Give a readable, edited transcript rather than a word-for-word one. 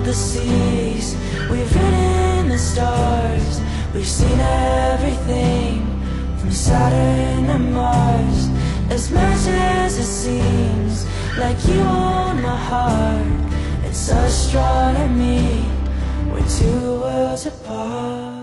the seas, we've ridden the stars, we've seen everything from Saturn to Mars. As much as it seems like you own my heart, it's astronomy, we're two worlds apart.